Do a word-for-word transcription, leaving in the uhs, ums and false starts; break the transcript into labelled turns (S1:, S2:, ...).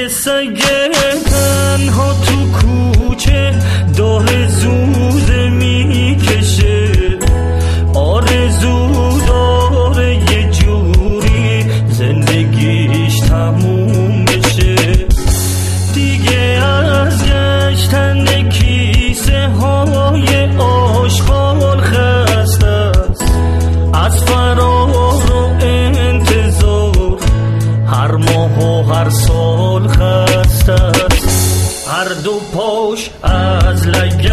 S1: یه سگ تنها تو کوچه داره زوزه میکشه، آرزو داره یه جوری زندگیش تموم بشه. دیگه از گشتن کیسه های آشغال خسته است، از فرار و انتظار هر ماه و هر سال خسته است. هر دو پاش از لگن